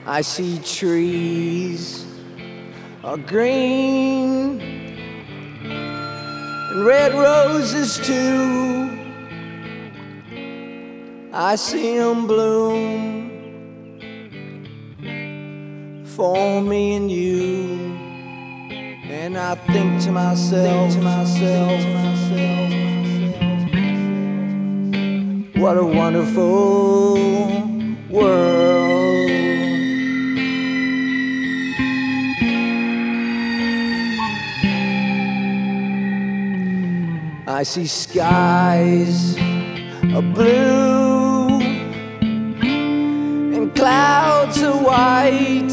I see trees are green and red roses too. I see them bloom for me and you. And I think to myself, what a wonderful world. I see skies of blue and clouds of white,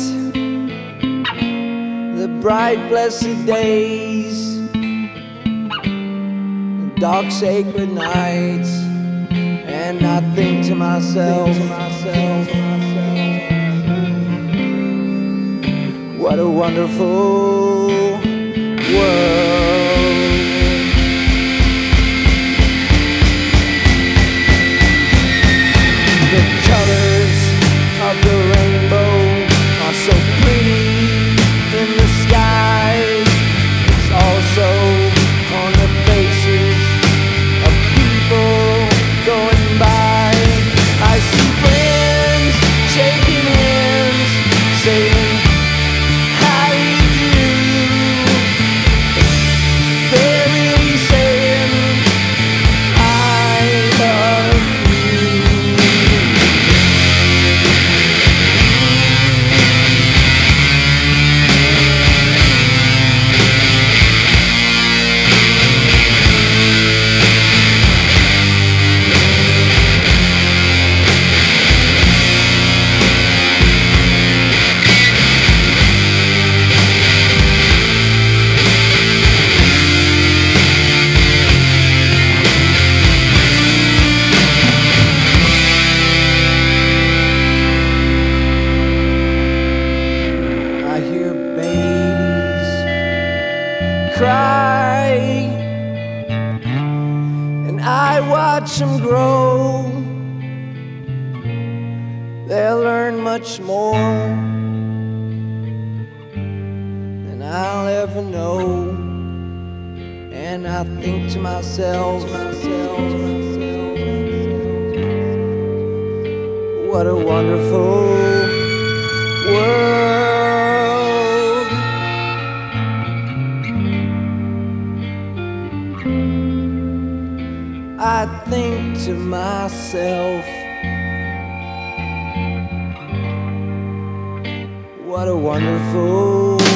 the bright blessed days, the dark sacred nights. And I think to myself, what a wonderful world. The colors of the rainbow are so pretty in the sky. It's also on the faces of people going by. I see friends shaking hands, saying how do you do. They're really saying I love you. I hear babies cry, and I watch them grow. They'll learn much more than I'll ever know. And I think to myself, what a wonderful world. I think to myself, what a wonderful